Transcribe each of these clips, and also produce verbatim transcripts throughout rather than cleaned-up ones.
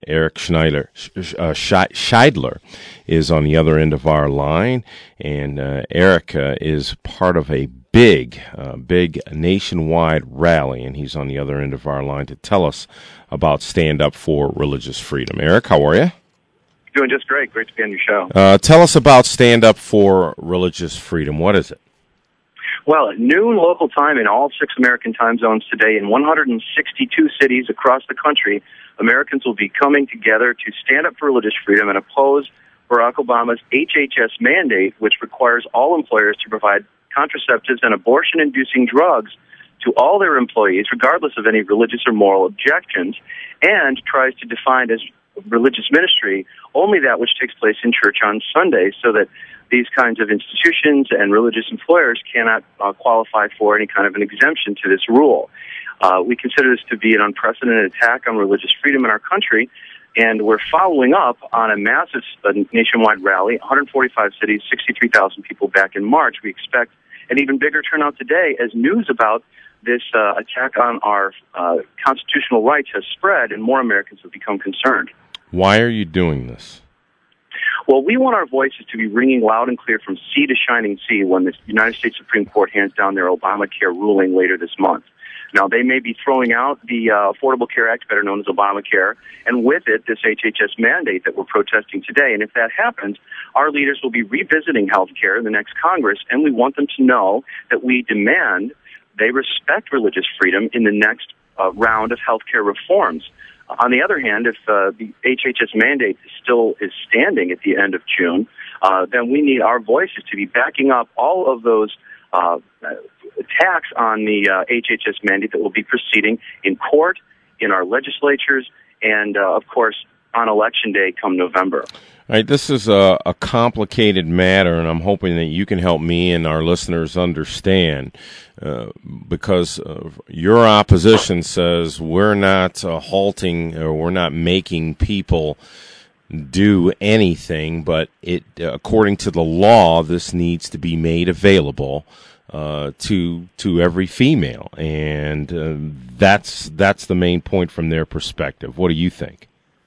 Eric Schneider, uh, Scheidler is on the other end of our line, and uh, Eric uh, is part of a big, uh, big nationwide rally, and he's on the other end of our line to tell us about Stand Up for Religious Freedom. Eric, how are you? Doing just great. Great to be on your show. Uh, tell us about Stand Up for Religious Freedom. What is it? Well, at noon local time in all six American time zones today in one hundred sixty-two cities across the country, Americans will be coming together to stand up for religious freedom and oppose Barack Obama's H H S mandate, which requires all employers to provide contraceptives and abortion-inducing drugs to all their employees, regardless of any religious or moral objections, and tries to define as religious ministry only that which takes place in church on Sunday, so that these kinds of institutions and religious employers cannot uh, qualify for any kind of an exemption to this rule. Uh, we consider this to be an unprecedented attack on religious freedom in our country, and we're following up on a massive uh, nationwide rally, one hundred forty-five cities, sixty-three thousand people back in March. We expect an even bigger turnout today as news about this uh, attack on our uh, constitutional rights has spread and more Americans have become concerned. Why are you doing this? Well, we want our voices to be ringing loud and clear from sea to shining sea when the United States Supreme Court hands down their Obamacare ruling later this month. Now, they may be throwing out the uh, Affordable Care Act, better known as Obamacare, and with it, this H H S mandate that we're protesting today. And if that happens, our leaders will be revisiting health care in the next Congress, and we want them to know that we demand they respect religious freedom in the next uh, round of health care reforms. On the other hand, if uh, the H H S mandate still is standing at the end of June, uh, then we need our voices to be backing up all of those uh, attacks on the uh, H H S mandate that will be proceeding in court, in our legislatures, and, uh, of course, on Election Day come November. All right, this is a, a complicated matter, and I'm hoping that you can help me and our listeners understand, uh, because uh, your opposition says we're not uh, halting or we're not making people do anything, but it, according to the law, this needs to be made available uh, to to every female, and uh, that's that's the main point from their perspective. What do you think?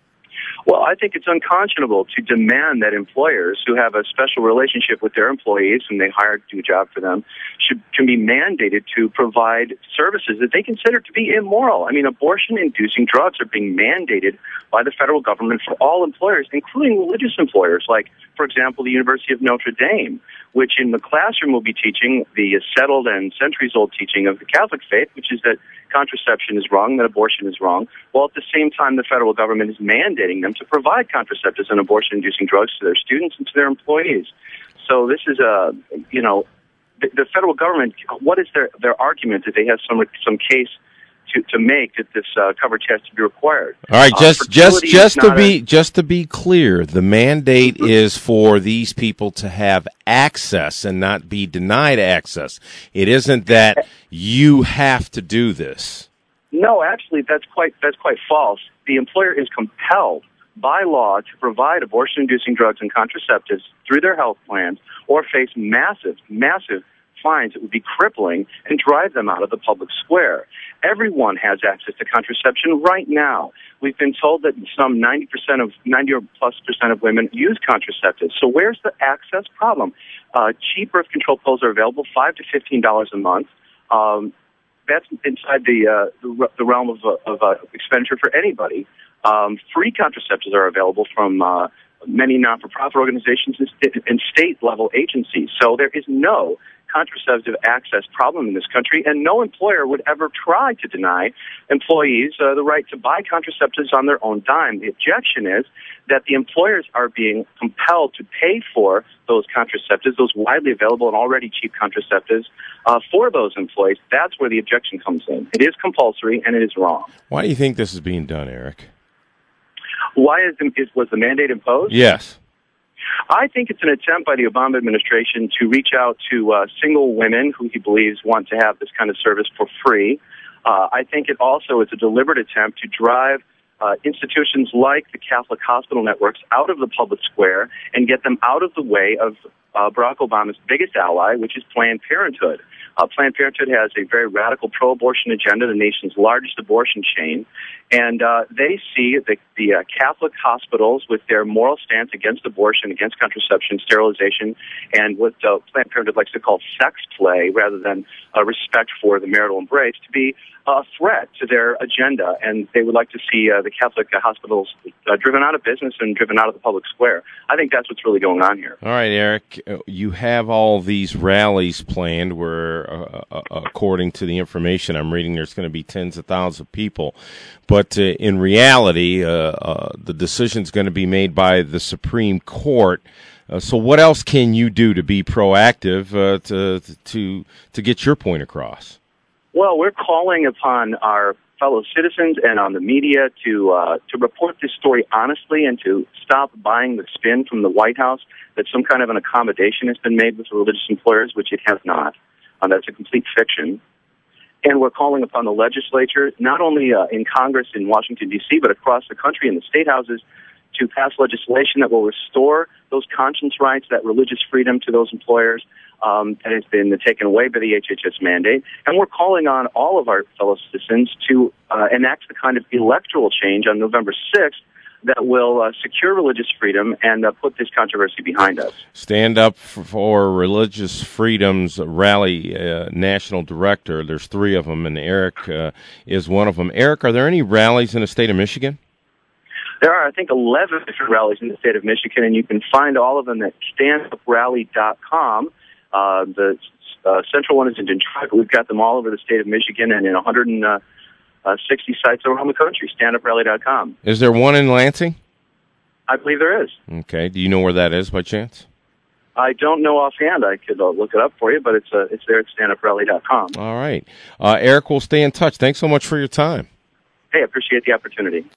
Well, I think it's unconscionable to demand that employers who have a special relationship with their employees whom they hire to do a job for them should can be mandated to provide services that they consider to be immoral. I mean, abortion-inducing drugs are being mandated by the federal government for all employers, including religious employers, like, for example, the University of Notre Dame, which in the classroom will be teaching the settled and centuries-old teaching of the Catholic faith, which is that contraception is wrong, that abortion is wrong, while at the same time the federal government is mandating them to provide contraceptives and abortion-inducing drugs to their students and to their employees. So this is a, you know, the, the federal government, what is their, their argument that they have some some case to, to make that this uh, coverage has to be required? All right, just uh, just just to be a, just to be clear, the mandate mm-hmm. is for these people to have access and not be denied access. It isn't that you have to do this. No, actually, that's quite that's quite false. The employer is compelled by law to provide abortion-inducing drugs and contraceptives through their health plans, or face massive, massive fines that would be crippling and drive them out of the public square. Everyone has access to contraception right now. We've been told that some ninety percent of, ninety or plus percent of women use contraceptives. So where's the access problem? Uh, cheap birth control pills are available, five to fifteen dollars a month. Um, that's inside the, uh, the the realm of, of uh, expenditure for anybody. Um, free contraceptives are available from uh, many not-for-profit organizations and, st- and state-level agencies. So there is no contraceptive access problem in this country, and no employer would ever try to deny employees uh, the right to buy contraceptives on their own dime. The objection is that the employers are being compelled to pay for those contraceptives, those widely available and already cheap contraceptives, uh, for those employees. That's where the objection comes in. It is compulsory, and it is wrong. Why do you think this is being done, Eric? Why is, is was the mandate imposed? Yes. I think it's an attempt by the Obama administration to reach out to uh, single women who he believes want to have this kind of service for free. Uh, I think it also is a deliberate attempt to drive uh, institutions like the Catholic hospital networks out of the public square and get them out of the way of uh, Barack Obama's biggest ally, which is Planned Parenthood. Uh, Planned Parenthood has a very radical pro-abortion agenda, the nation's largest abortion chain, and uh, they see the, the uh, Catholic hospitals with their moral stance against abortion, against contraception, sterilization, and what uh, Planned Parenthood likes to call sex play rather than uh, respect for the marital embrace to be a threat to their agenda, and they would like to see uh, the Catholic uh, hospitals uh, driven out of business and driven out of the public square. I think that's what's really going on here. All right, Eric, you have all these rallies planned where, uh, uh, according to the information I'm reading, there's going to be tens of thousands of people. But uh, in reality, uh, uh, the decision's going to be made by the Supreme Court. Uh, so what else can you do to be proactive uh, to, to, to get your point across? Well, we're calling upon our fellow citizens and on the media to uh, to report this story honestly and to stop buying the spin from the White House that some kind of an accommodation has been made with religious employers, which it has not. Uh, that's a complete fiction. And we're calling upon the legislature, not only uh, in Congress in Washington, D C, but across the country in the state houses, to pass legislation that will restore those conscience rights, that religious freedom to those employers um, that has been taken away by the H H S mandate. And we're calling on all of our fellow citizens to uh, enact the kind of electoral change on November sixth that will uh, secure religious freedom and uh, put this controversy behind us. Stand Up for Religious Freedom's rally uh, national director. There's three of them, and Eric uh, is one of them. Eric, are there any rallies in the state of Michigan? There are, I think, eleven different rallies in the state of Michigan, and you can find all of them at stand up rally dot com. Uh, the uh, central one is in Detroit. We've got them all over the state of Michigan and in one hundred sixty sites around the country, stand up rally dot com. Is there one in Lansing? I believe there is. Okay. Do you know where that is by chance? I don't know offhand. I could uh, look it up for you, but it's uh, it's there at stand up rally dot com. All right. Uh, Eric, we'll stay in touch. Thanks so much for your time. Hey, I appreciate the opportunity.